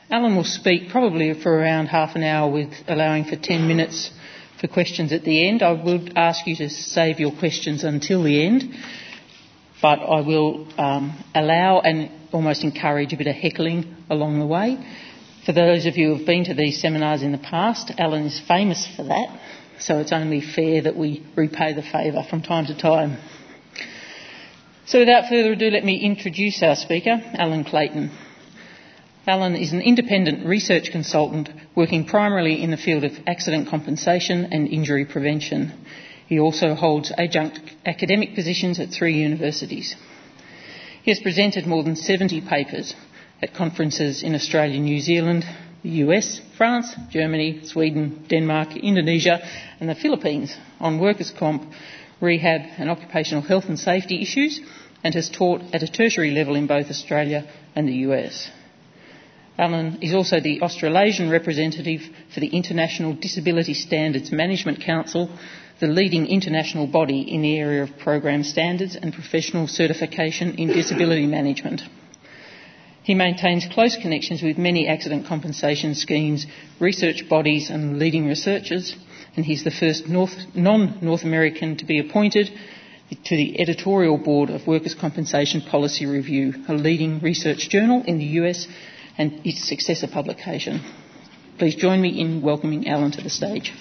Alan will speak probably for around half an hour, with allowing for 10 minutes for questions at the end. I would ask you to save your questions until the end, but I will allow and almost encourage a bit of heckling along the way. For those of you who have been to these seminars in the past, Alan is famous for that, so it's only fair that we repay the favour from time to time. So without further ado, let me introduce our speaker, Alan Clayton. Alan is an independent research consultant working primarily in the field of accident compensation and injury prevention. He also holds adjunct academic positions at 3 universities. He has presented more than 70 papers at conferences in Australia, New Zealand, the US, France, Germany, Sweden, Denmark, Indonesia and the Philippines on workers' comp, rehab and occupational health and safety issues, and has taught at a tertiary level in both Australia and the US. Alan is also the Australasian representative for the International Disability Standards Management Council, the leading international body in the area of program standards and professional certification in disability management. He maintains close connections with many accident compensation schemes, research bodies and leading researchers, and he's the first non-North American to be appointed to the editorial board of Workers' Compensation Policy Review, a leading research journal in the US and its successor publication. Please join me in welcoming Alan to the stage.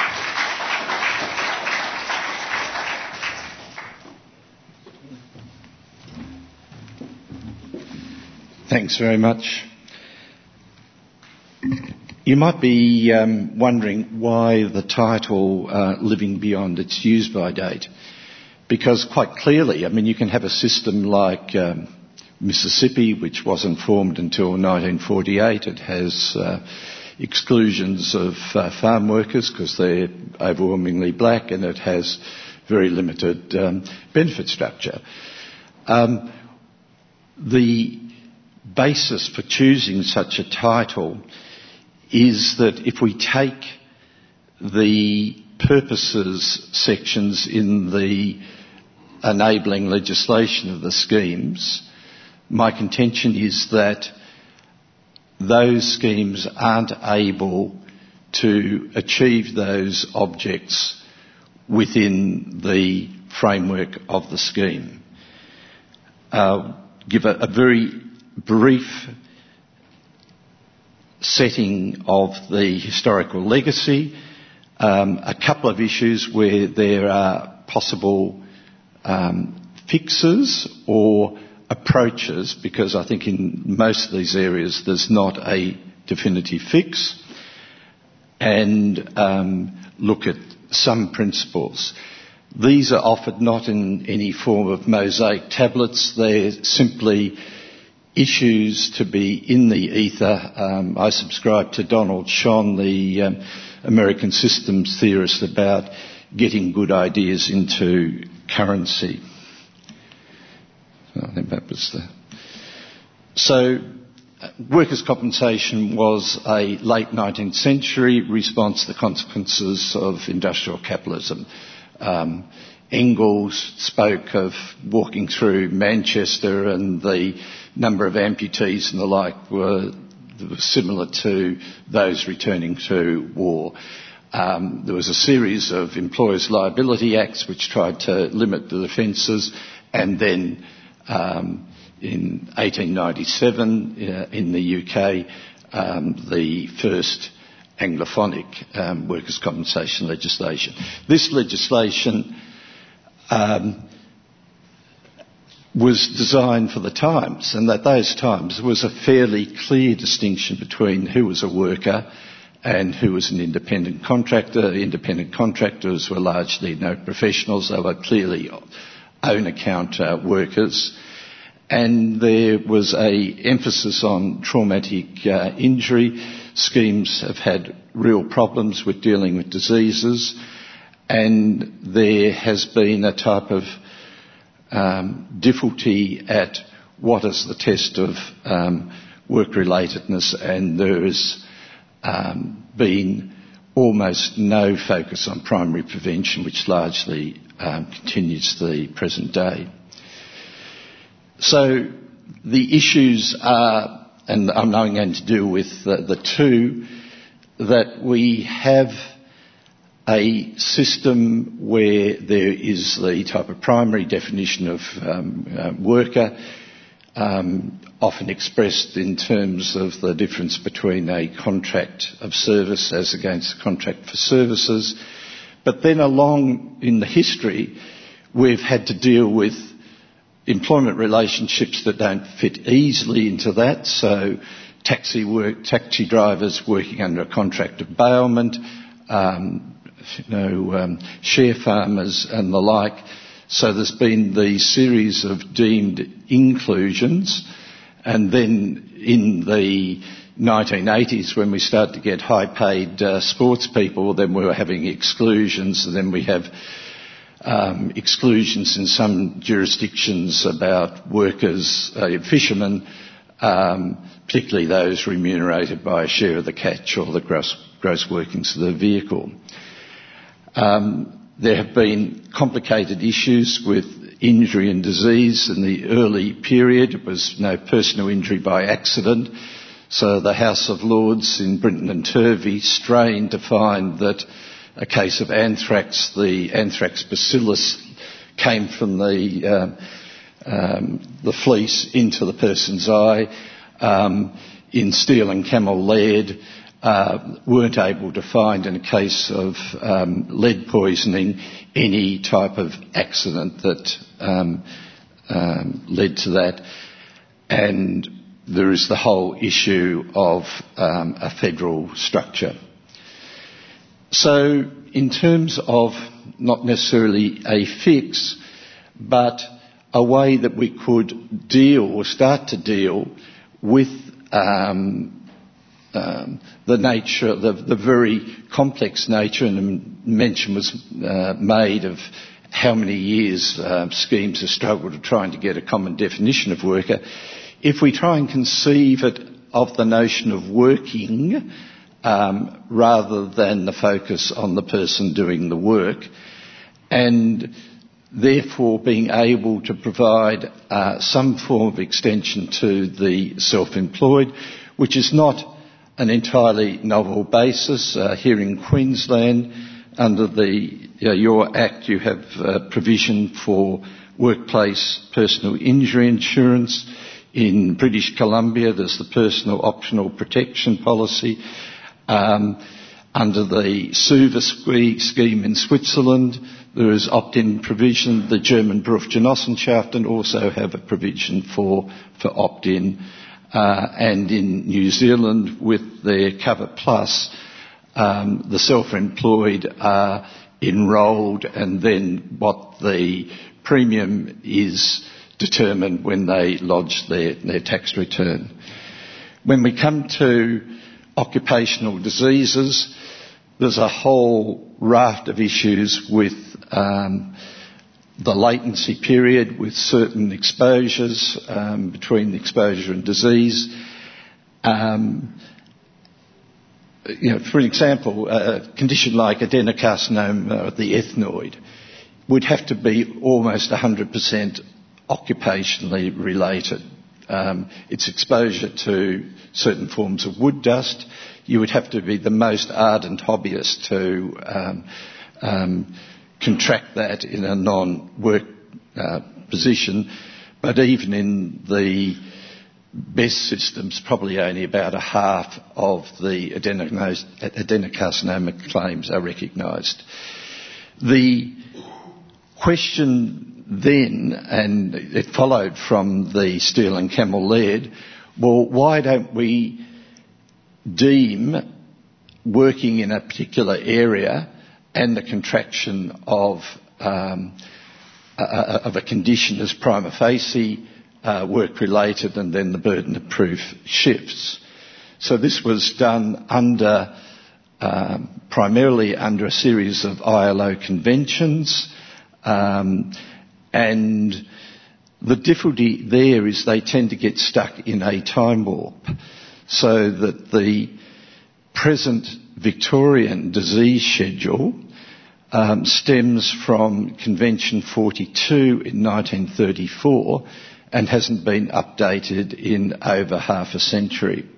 Thanks very much. You might be wondering why the title Living Beyond Its Use-by Date. Because quite clearly, I mean, you can have a system like Mississippi, which wasn't formed until 1948. It has exclusions of farm workers because they're overwhelmingly black, and it has very limited benefit structure. The basis for choosing such a title is that if we take the purposes sections in the enabling legislation of the schemes, my contention is that those schemes aren't able to achieve those objects within the framework of the scheme. Give a very brief setting of the historical legacy, a couple of issues where there are possible fixes or approaches, because I think in most of these areas there's not a definitive fix, and look at some principles. These are offered not in any form of mosaic tablets. They're simply issues to be in the ether. I subscribe to Donald Shon, the American systems theorist, about getting good ideas into currency. I think that was the... So, workers' compensation was a late 19th century response to the consequences of industrial capitalism. Engels spoke of walking through Manchester, and the number of amputees and the like were similar to those returning to war. There was a series of Employers' Liability Acts which tried to limit the offences, and then in 1897 in the UK, the first Anglophonic workers' compensation legislation. This legislation was designed for the times, and at those times there was a fairly clear distinction between who was a worker and who was an independent contractor. Independent contractors were largely no professionals. They were clearly own-account workers. And there was an emphasis on traumatic injury. Schemes have had real problems with dealing with diseases, and there has been a type of difficulty at what is the test of work-relatedness, and there has been almost no focus on primary prevention, which largely continues to the present day. So the issues are and I'm now going to deal with the two, that we have a system where there is the type of primary definition of worker, often expressed in terms of the difference between a contract of service as against a contract for services. But then along in the history, we've had to deal with employment relationships that don't fit easily into that. So taxi drivers working under a contract of bailment, share farmers and the like. So there's been the series of deemed inclusions, and then in the 1980s, when we started to get high-paid sports people, then we were having exclusions, and then we have exclusions in some jurisdictions about workers, fishermen, particularly those remunerated by a share of the catch or the gross workings of the vehicle. There have been complicated issues with injury and disease in the early period. It was no personal injury by accident. So the House of Lords in Brinton and Turvey strained to find that a case of anthrax, the anthrax bacillus, came from the fleece into the person's eye. In Steel and Camel Lead, weren't able to find in a case of lead poisoning any type of accident that led to that. And there is the whole issue of a federal structure. So in terms of not necessarily a fix, but a way that we could deal or start to deal with the nature, the very complex nature, and mention was made of how many years schemes have struggled to trying to get a common definition of worker. If we try and conceive it of the notion of working rather than the focus on the person doing the work, and therefore being able to provide some form of extension to the self-employed, which is not an entirely novel basis. Here in Queensland, under the Your Act, you have provision for workplace personal injury insurance. In British Columbia, there's the personal optional protection policy. Under the SUVA scheme in Switzerland, there is opt-in provision. The German Berufsgenossenschaften also have a provision for opt-in. And in New Zealand, with their Cover Plus, the self-employed are enrolled, and then what the premium is determined when they lodge their tax return. When we come to occupational diseases, there's a whole raft of issues with the latency period, with certain exposures between exposure and disease. For example, a condition like adenocarcinoma of the ethnoid would have to be almost 100% occupationally related. Its exposure to certain forms of wood dust, you would have to be the most ardent hobbyist to contract that in a non-work position. But even in the best systems, probably only about a half of the adenocarcinoma claims are recognised. The question then, and it followed from the Steel and Camel Lead, well, why don't we deem working in a particular area and the contraction of a condition as prima facie work-related, and then the burden of proof shifts. So this was done primarily under a series of ILO conventions, and the difficulty there is they tend to get stuck in a time warp, so that the present Victorian disease schedule stems from Convention 42 in 1934, and hasn't been updated in over half a century.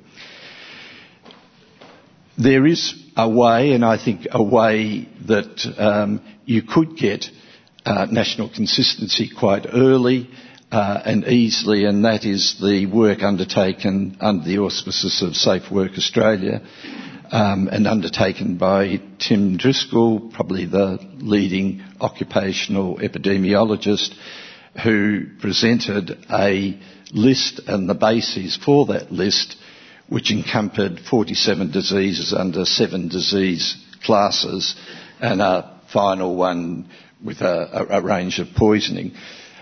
There is a way, and I think a way that you could get national consistency quite early and easily, and that is the work undertaken under the auspices of Safe Work Australia and undertaken by Tim Driscoll, probably the leading occupational epidemiologist, who presented a list and the bases for that list, which encompassed 47 diseases under 7 disease classes and a final one with a range of poisoning.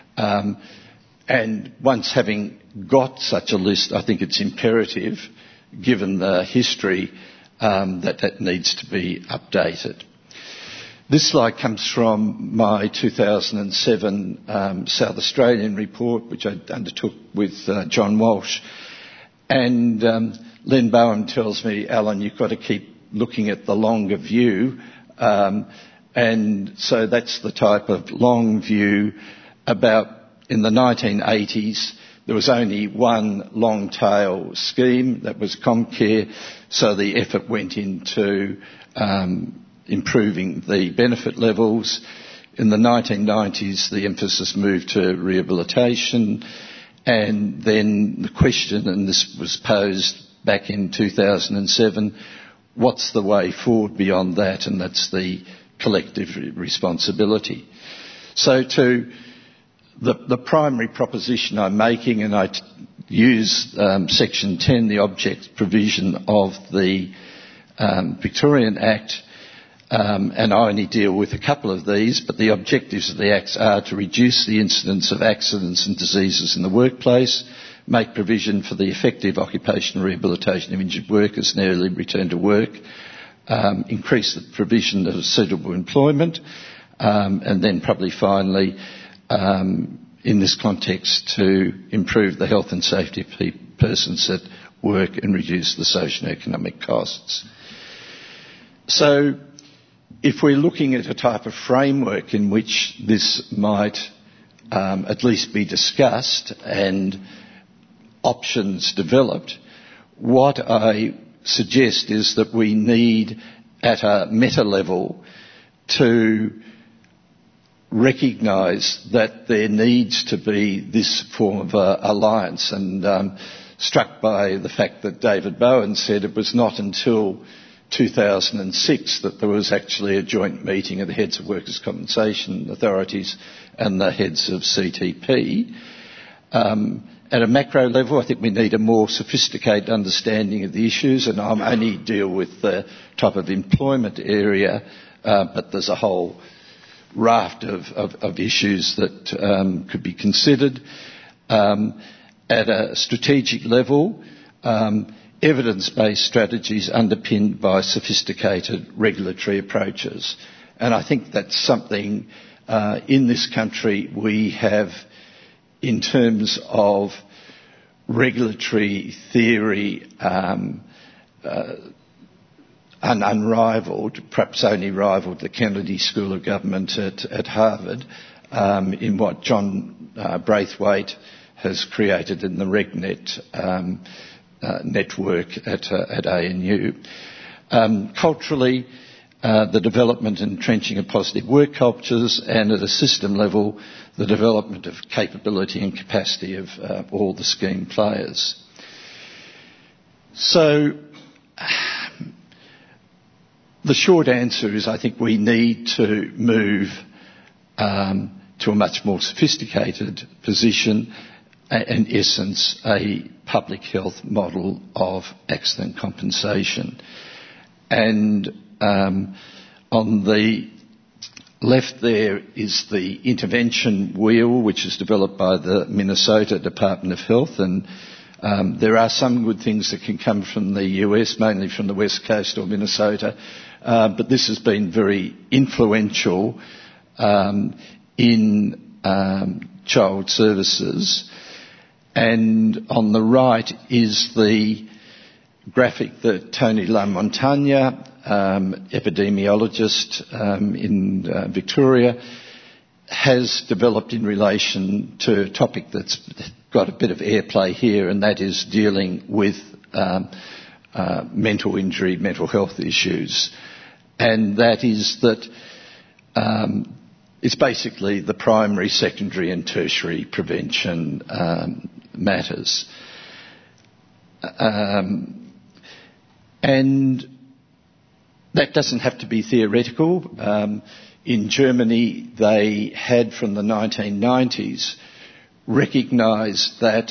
And once having got such a list, I think it's imperative, given the history, that needs to be updated. This slide comes from my 2007 South Australian report, which I undertook with John Walsh. And Len Bowen tells me, Alan, you've got to keep looking at the longer view. And so that's the type of long view. About in the 1980s, there was only one long-tail scheme, that was Comcare, so the effort went into improving the benefit levels. In the 1990s, the emphasis moved to rehabilitation, and then the question, and this was posed back in 2007, what's the way forward beyond that? And that's the collective responsibility. So to the primary proposition I'm making, and I use Section 10, the object provision of the Victorian Act, and I only deal with a couple of these, but the objectives of the Acts are to reduce the incidence of accidents and diseases in the workplace, make provision for the effective occupational rehabilitation of injured workers and early return to work, increase the provision of suitable employment, and then probably finally, in this context, to improve the health and safety of persons at work and reduce the socio-economic costs. So if we're looking at a type of framework in which this might at least be discussed and options developed, what I suggest is that we need, at a meta level, to recognise that there needs to be this form of alliance, and struck by the fact that David Bowen said it was not until 2006 that there was actually a joint meeting of the heads of workers' compensation authorities and the heads of CTP. At a macro level, I think we need a more sophisticated understanding of the issues, and I only deal with the type of employment area, but there's a whole raft of issues that could be considered. At a strategic level, evidence-based strategies underpinned by sophisticated regulatory approaches. And I think that's something in this country we have, in terms of regulatory theory, unrivaled, perhaps only rivalled the Kennedy School of Government at Harvard, in what John Braithwaite has created in the RegNet network at ANU. Culturally, the development and entrenching of positive work cultures, and at a system level, the development of capability and capacity of all the scheme players. So the short answer is I think we need to move to a much more sophisticated position, in essence, a public health model of accident compensation. And on the left there is the intervention wheel, which is developed by the Minnesota Department of Health, and there are some good things that can come from the US, mainly from the West Coast or Minnesota, but this has been very influential in child services. And on the right is the graphic that Tony LaMontagne, epidemiologist in Victoria, has developed in relation to a topic that's got a bit of airplay here, and that is dealing with mental injury, mental health issues. And that is that it's basically the primary, secondary and tertiary prevention matters. And that doesn't have to be theoretical. In Germany, they had from the 1990s recognised that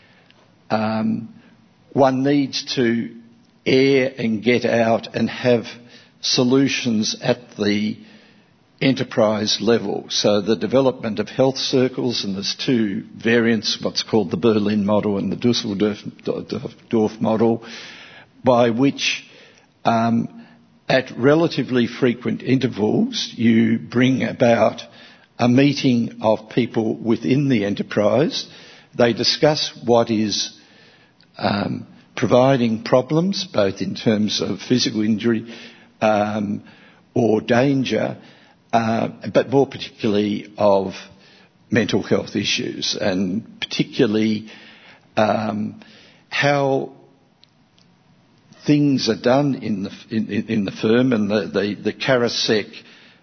one needs to air and get out and have solutions at the enterprise level. So the development of health circles, and there's two variants, what's called the Berlin model and the Dusseldorf model, by which at relatively frequent intervals you bring about a meeting of people within the enterprise. They discuss what is providing problems, both in terms of physical injury or danger, but more particularly of mental health issues, and particularly how things are done in the firm, and the Karasek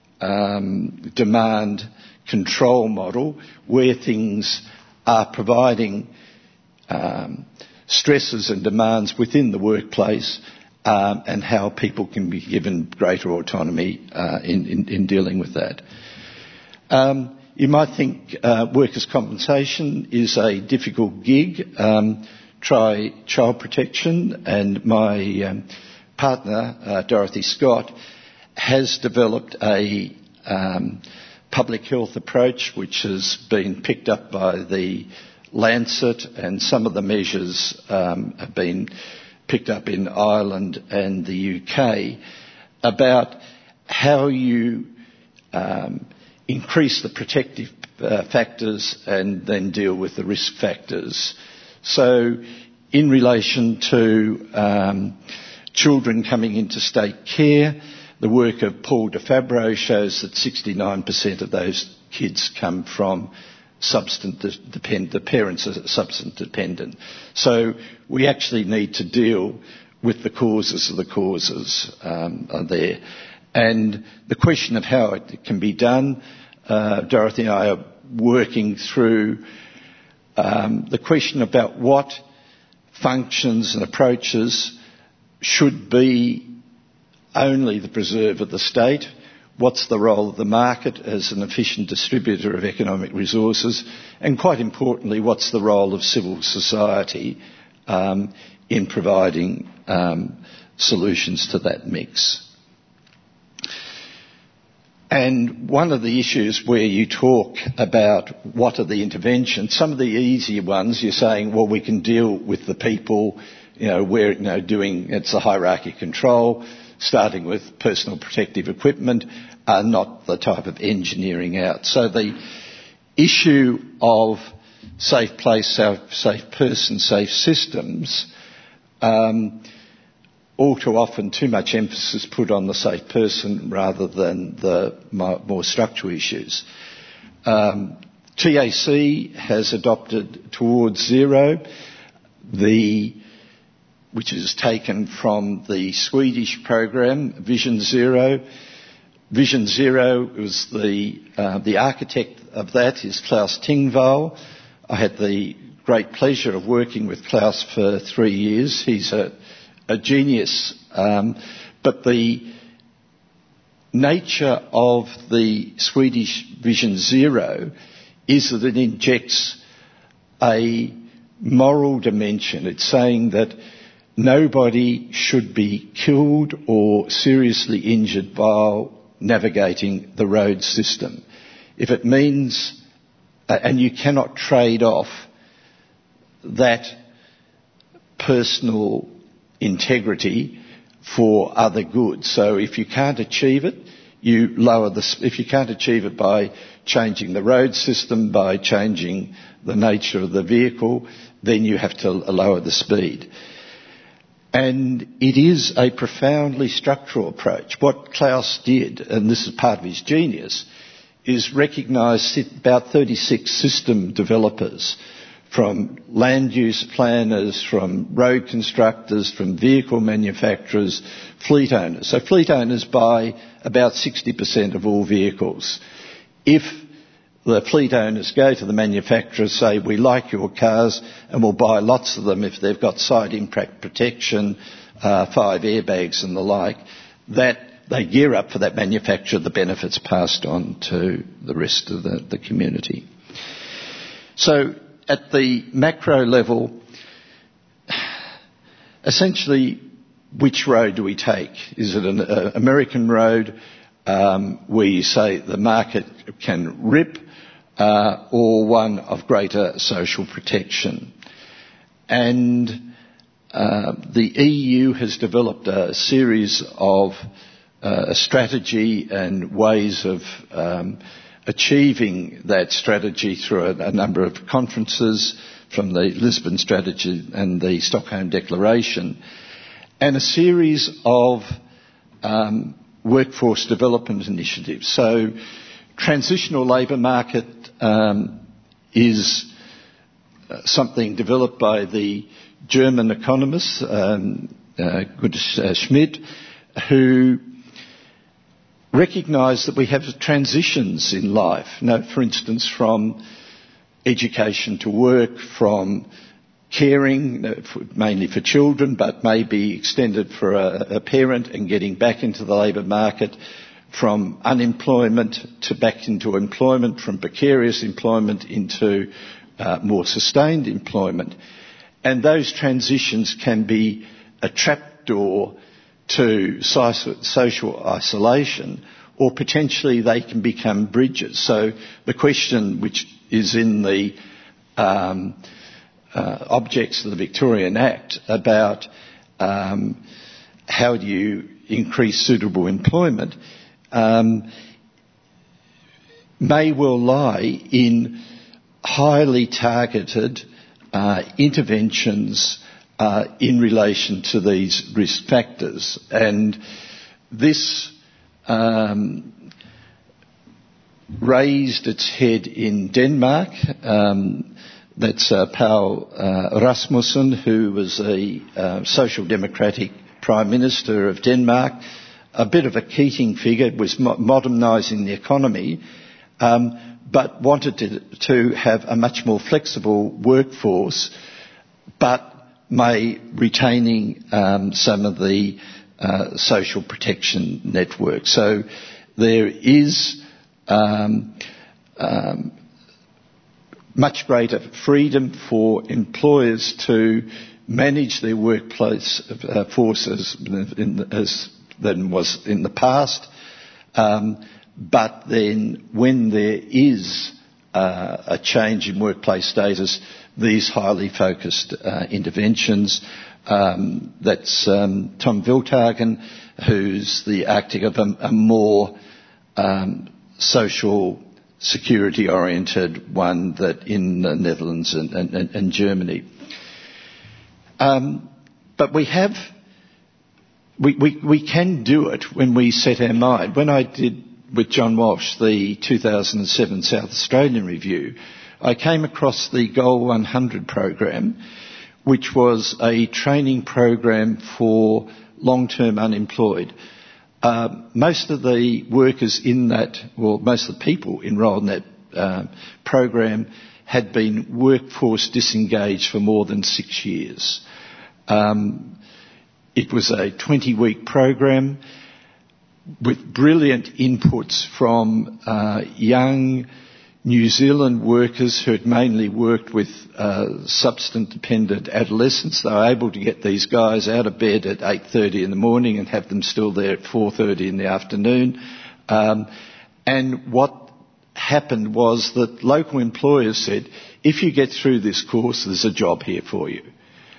demand control model, where things are providing stresses and demands within the workplace, and how people can be given greater autonomy in dealing with that. You might think workers' compensation is a difficult gig. Try child protection, and my partner, Dorothy Scott, has developed a public health approach which has been picked up by the Lancet, and some of the measures have been picked up in Ireland and the UK, about how you increase the protective factors and then deal with the risk factors. So in relation to children coming into state care, the work of Paul DeFabro shows that 69% of those kids come from substance dependent, the parents are substance dependent. So we actually need to deal with the causes of the causes are there. And the question of how it can be done, Dorothy and I are working through the question about what functions and approaches should be only the preserve of the state, what's the role of the market as an efficient distributor of economic resources, and quite importantly, what's the role of civil society in providing solutions to that mix. And one of the issues where you talk about what are the interventions, some of the easier ones, you're saying, well, we can deal with the people, it's a hierarchy control, starting with personal protective equipment, are not the type of engineering out. So the issue of safe place, safe person, safe systems, all too often too much emphasis put on the safe person rather than the more structural issues. TAC has adopted Towards Zero, which is taken from the Swedish program Vision Zero. Vision Zero was the architect of that is Klaus Tingvall. I had the great pleasure of working with Klaus for 3 years. He's a genius, but the nature of the Swedish Vision Zero is that it injects a moral dimension. It's saying that nobody should be killed or seriously injured while navigating the road system. If it means, and you cannot trade off that personal integrity for other goods. So if you can't achieve it, if you can't achieve it by changing the road system, by changing the nature of the vehicle, then you have to lower the speed. And it is a profoundly structural approach. What Klaus did, and this is part of his genius, is recognised about 36 system developers, from land use planners, from road constructors, from vehicle manufacturers, fleet owners. So fleet owners buy about 60% of all vehicles. If the fleet owners go to the manufacturers, say, we like your cars and we'll buy lots of them if they've got side impact protection, 5 airbags and the like, that they gear up for that manufacturer, the benefits passed on to the rest of the community. So at the macro level, essentially, which road do we take? Is it an American road where you say the market can rip, or one of greater social protection? And the EU has developed a series of a strategy and ways of achieving that strategy through a number of conferences, from the Lisbon Strategy and the Stockholm Declaration, and a series of workforce development initiatives. So transitional labour market is something developed by the German economist Gunter Schmidt, who recognise that we have transitions in life. For instance, from education to work, from caring, mainly for children, but may be extended for a parent, and getting back into the labour market, from unemployment to back into employment, from precarious employment into more sustained employment. And those transitions can be a trapdoor to social isolation, or potentially they can become bridges. So the question, which is in the objects of the Victorian Act about how do you increase suitable employment, may well lie in highly targeted interventions in relation to these risk factors. And this raised its head in Denmark. That's Poul Rasmussen, who was a Social Democratic Prime Minister of Denmark, a bit of a Keating figure, was modernising the economy, but wanted to have a much more flexible workforce, but retaining some of the social protection network. So there is much greater freedom for employers to manage their workplace forces than was in the past. But then when there is a change in workplace status, these highly focused interventions, that's Tom Wildhagen, who's the architect of a more social security oriented one that in the Netherlands and Germany. But we can do it when we set our mind. When I did with John Walsh the 2007 South Australian Review, I came across the Goal 100 program, which was a training program for long-term unemployed. Most of the workers in that, well, most of the people enrolled in that program had been workforce disengaged for more than 6 years. It was a 20-week program with brilliant inputs from young New Zealand workers who had mainly worked with substance-dependent adolescents. They were able to get these guys out of bed at 8:30 in the morning and have them still there at 4:30 in the afternoon. And what happened was that local employers said, if you get through this course, there's a job here for you.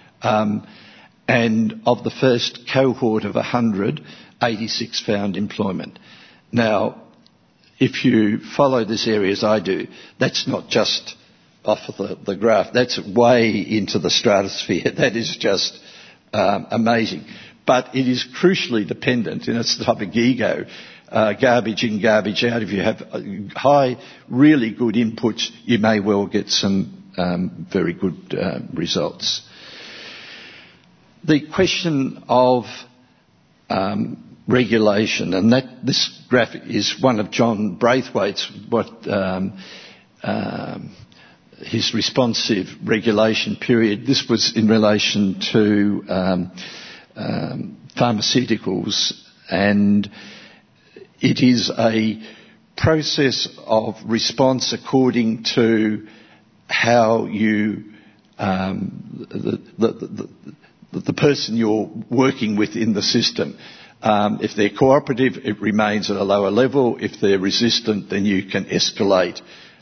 And of the first cohort of 100, 86 found employment. Now, if you follow this area as I do, that's not just off of the graph. That's way into the stratosphere. That is just amazing. But it is crucially dependent, and it's the type of GIGO, garbage in, garbage out. If you have high, really good inputs, you may well get some very good results. The question of regulation, and this graphic is one of John Braithwaite's, his responsive regulation period. This was in relation to pharmaceuticals, and it is a process of response according to how you the person you're working with in the system. If they're cooperative, it remains at a lower level. If they're resistant, then you can escalate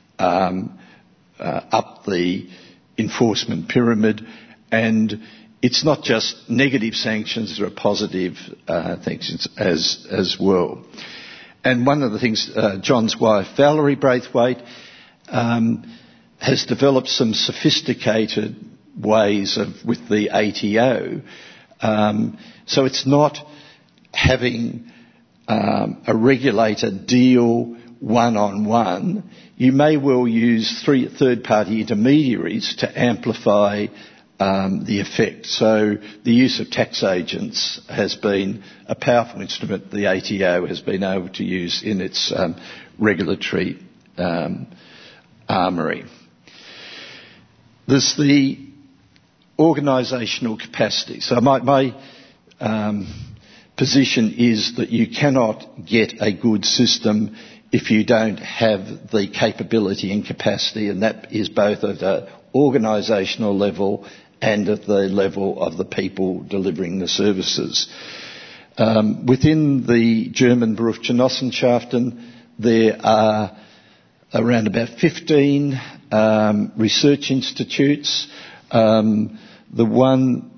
up the enforcement pyramid. And it's not just negative sanctions, there are positive sanctions as well. And one of the things, John's wife, Valerie Braithwaite, has developed some sophisticated ways with the ATO. So it's not having a regulator deal one-on-one. You may well use third-party intermediaries to amplify the effect. So the use of tax agents has been a powerful instrument the ATO has been able to use in its regulatory armoury. There's the organisational capacity. So my position is that you cannot get a good system if you don't have the capability and capacity, and that is both at an organisational level and at the level of the people delivering the services. Within the German Berufsgenossenschaften, there are around about 15 research institutes. The one,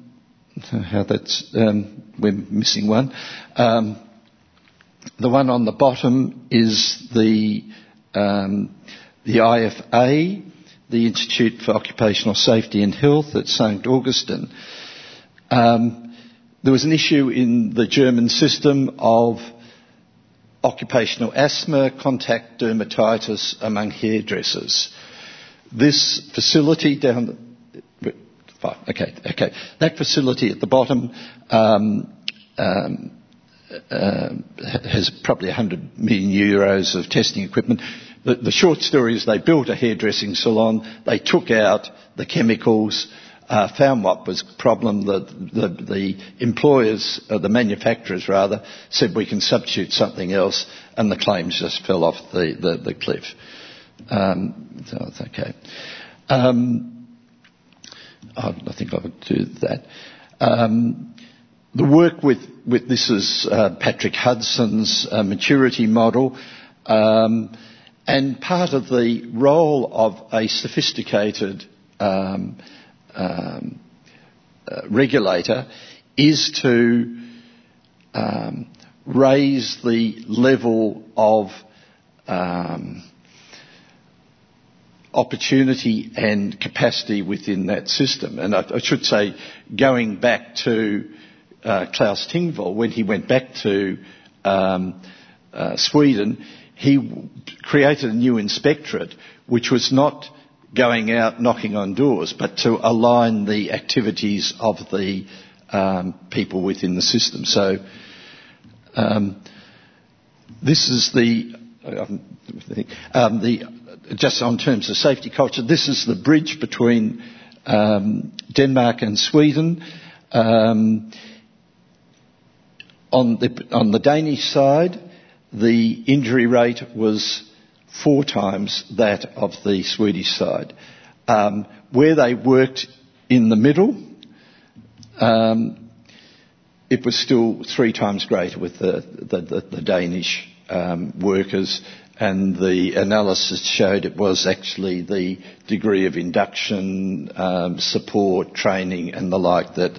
we're missing one. The one on the bottom is the IFA, the Institute for Occupational Safety and Health at St. Augustine. There was an issue in the German system of occupational asthma, contact dermatitis among hairdressers. This facility that facility at the bottom has probably 100 million euros of testing equipment. The short story is they built a hairdressing salon, they took out the chemicals, found what was the problem. The employers, the manufacturers rather, said we can substitute something else, and the claims just fell off the cliff. So it's okay. I think I would do that. The work with this is Patrick Hudson's maturity model, and part of the role of a sophisticated regulator is to raise the level of opportunity and capacity within that system. And I should say, going back to Klaus Tingvoll, when he went back to Sweden, he created a new inspectorate which was not going out knocking on doors, but to align the activities of the people within the system. So this is just on terms of safety culture, this is the bridge between Denmark and Sweden. On the Danish side, the injury rate was 4 times that of the Swedish side. Where they worked in the middle, it was still 3 times greater with the Danish workers, and the analysis showed it was actually the degree of induction, support, training and the like that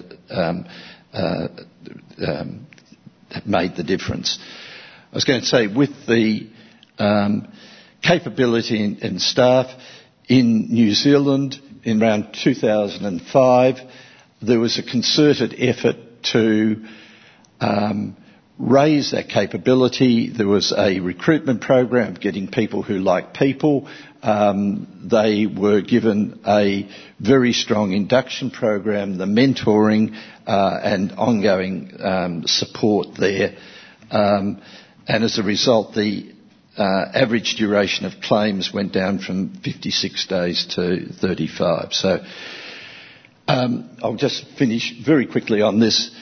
made the difference. I was going to say, with the capability and staff in New Zealand in around 2005, there was a concerted effort to raise that capability. There was a recruitment program getting people who like people. They were given a very strong induction program, the mentoring and ongoing support there. And as a result, the average duration of claims went down from 56 days to 35. So I'll just finish very quickly on this.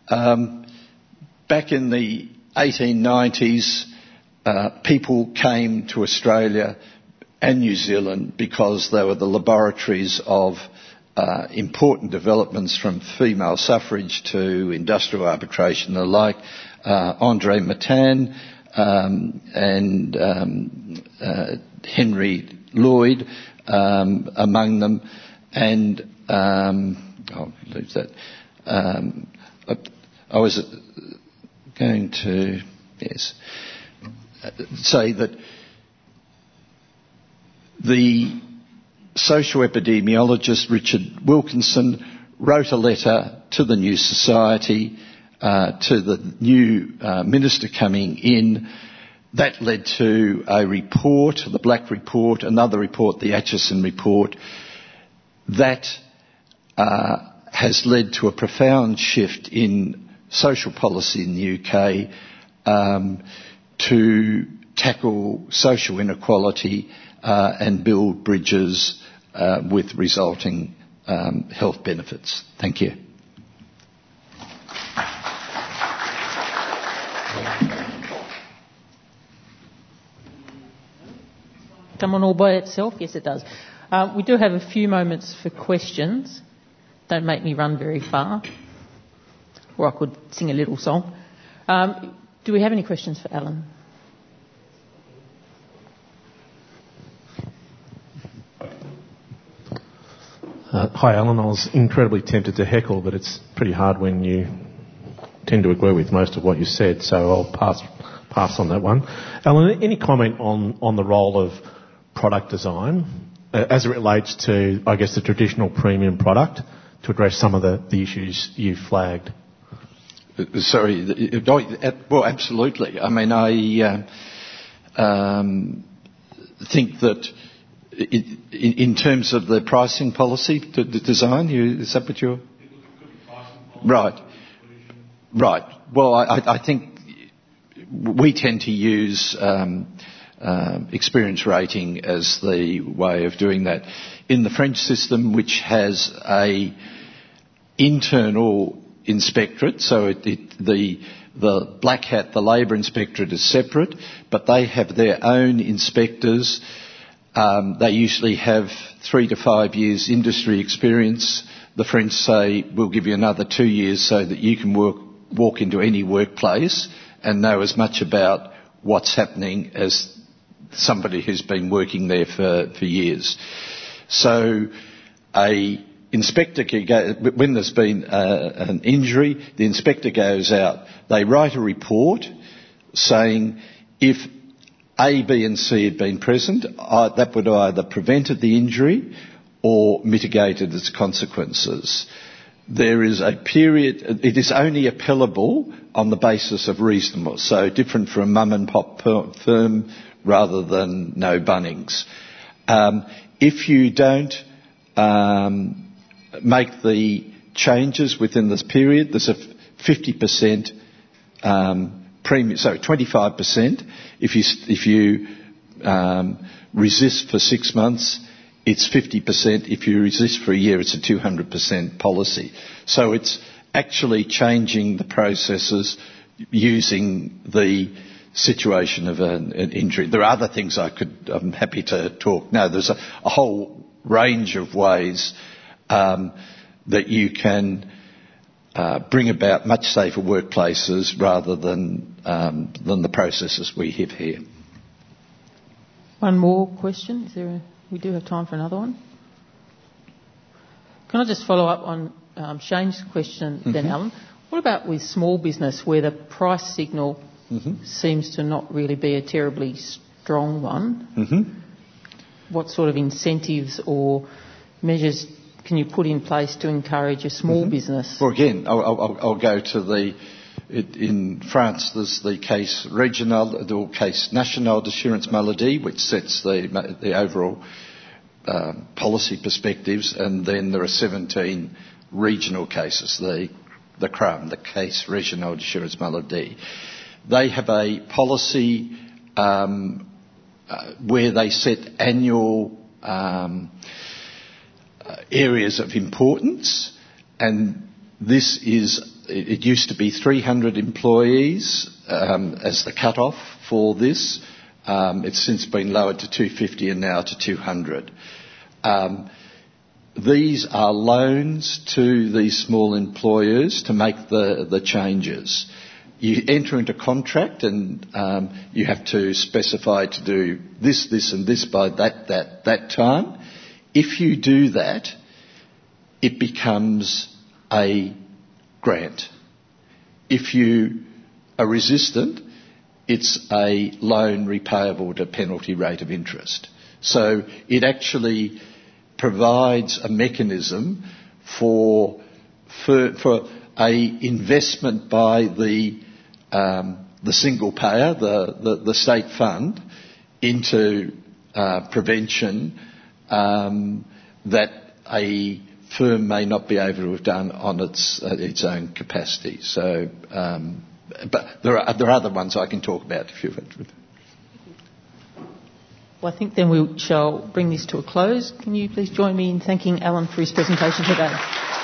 Back in the 1890s, people came to Australia and New Zealand because they were the laboratories of important developments, from female suffrage to industrial arbitration and the like. Andre Matan and Henry Lloyd among them, and I'll leave that. I was going to say that the social epidemiologist Richard Wilkinson wrote a letter to the New Society, to the new minister coming in. That led to a report, the Black Report, another report, the Atchison Report. That has led to a profound shift in social policy in the UK to tackle social inequality and build bridges with resulting health benefits. Thank you. Come on all by itself? Yes, it does. We do have a few moments for questions. Don't make me run very far. Or I could sing a little song. Do we have any questions for Alan? Hi, Alan. I was incredibly tempted to heckle, but it's pretty hard when you tend to agree with most of what you said, so I'll pass on that one. Alan, any comment on the role of product design as it relates to, I guess, the traditional premium product to address some of the issues you flagged? Sorry. Well, absolutely. I mean, I think that in terms of the pricing policy, the design, is that what you're... Right. Right. Well, I think we tend to use experience rating as the way of doing that. In the French system, which has a internal inspectorate, so the Black Hat, the Labour Inspectorate is separate, but they have their own inspectors. They usually have 3 to 5 years industry experience. The French say, we'll give you another 2 years so that you can walk into any workplace and know as much about what's happening as somebody who's been working there for years. So a inspector can go, when there's been an injury, the inspector goes out. They write a report saying if A, B and C had been present, that would either prevented the injury or mitigated its consequences. There is a period, it is only appellable on the basis of reasonableness, so different from a mum and pop firm rather than no Bunnings. If you don't make the changes within this period, there's a 50% premium, so 25%. If you resist for 6 months, it's 50%. If you resist for a year, it's a 200% policy. So it's actually changing the processes using the situation of an injury. There are other things I'm happy to talk. No, there's a whole range of ways that you can bring about much safer workplaces rather than the processes we have here. One more question. We do have time for another one. Can I just follow up on Shane's question then, Alan? What about with small business where the price signal seems to not really be a terribly strong one? What sort of incentives or measures can you put in place to encourage a small business? Well, again, I'll go to the In France, there's the case case National d'Assurance Maladie, which sets the overall policy perspectives, and then there are 17 regional cases, the CRAM, the case Régional d'Assurance Maladie. They have a policy where they set annual areas of importance, and it used to be 300 employees as the cut-off for this. It's since been lowered to 250 and now to 200. These are loans to these small employers to make the changes. You enter into contract and you have to specify to do this, this and this by that time. If you do that, it becomes a grant. If you are resistant, it's a loan repayable at a penalty rate of interest. So it actually provides a mechanism for a investment by the single payer, the state fund, into prevention that a firm may not be able to have done on its own capacity. So, but there are other ones I can talk about if you're interested. Well, I think then we shall bring this to a close. Can you please join me in thanking Alan for his presentation today?